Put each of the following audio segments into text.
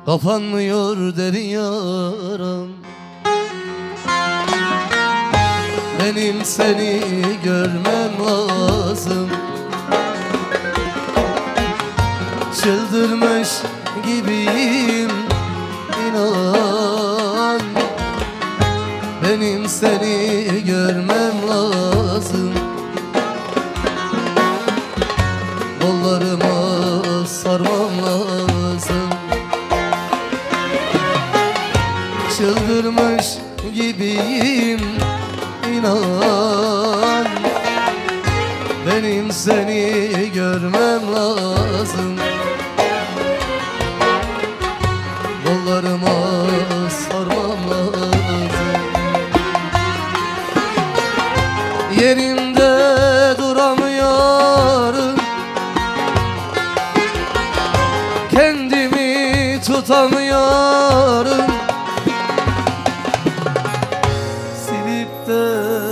Kapanmıyor derin yaram. Benim seni görmem lazım. Çıldırmış gibiyim, inan. Benim seni görmem lazım. Kollarıma sarmam lazım. Çıldırmış gibiyim, inan. Benim seni görmem lazım. Kollarıma sarmam lazım. Yerimde duramıyorum, kendimi tutamıyorum. Silip de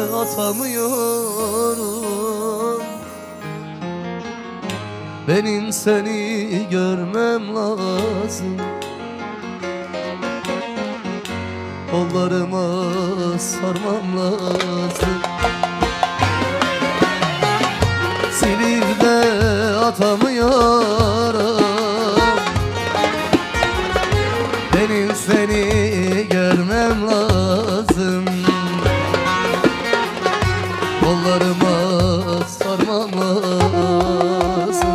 atamıyorum. Benim seni görmem lazım. Kollarıma sarmam lazım. Silip de atamıyorum. Benim seni görmem lazım. Kollarıma sarmam lazım.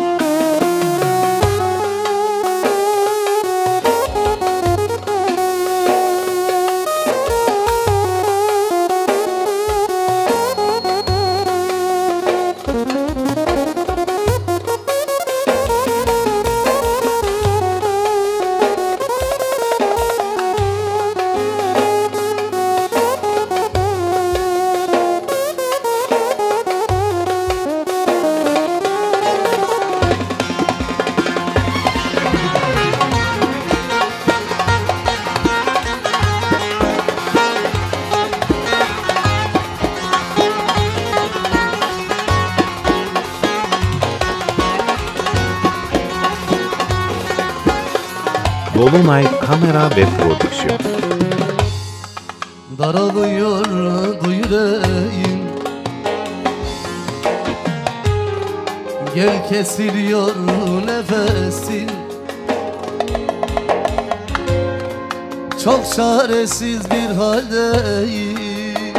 Dolunay Kamera ve Prodüksiyon. Daralıyor bu yüreğim, gel kesiliyor nefesim. Çok çaresiz bir haldeyim.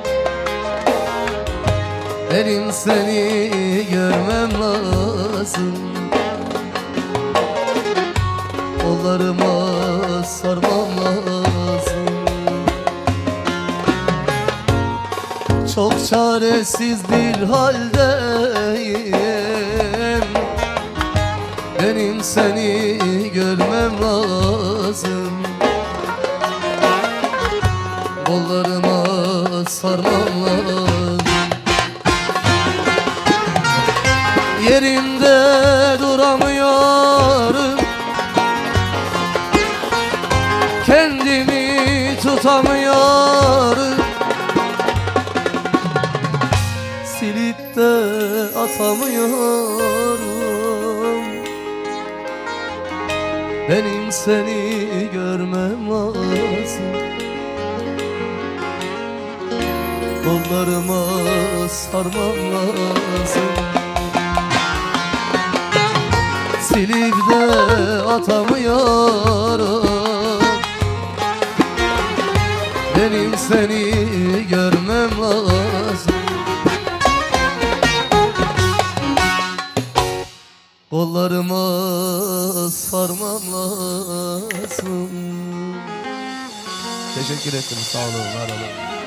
Benim seni görmem lazım. Kollarıma sarmam lazım. Çok çaresiz bir haldeyim. Benim seni görmem lazım. Kollarıma sarmam lazım. Yerimde duramıyorum, kendimi tutamıyorum. Silip de atamıyorum. Benim seni görmem lazım. Kollarıma sarmam lazım. Silip de atamıyorum. Benim seni görmem lazım. Kollarıma sarmam lazım. Teşekkür ederim, sağ olun, var olun.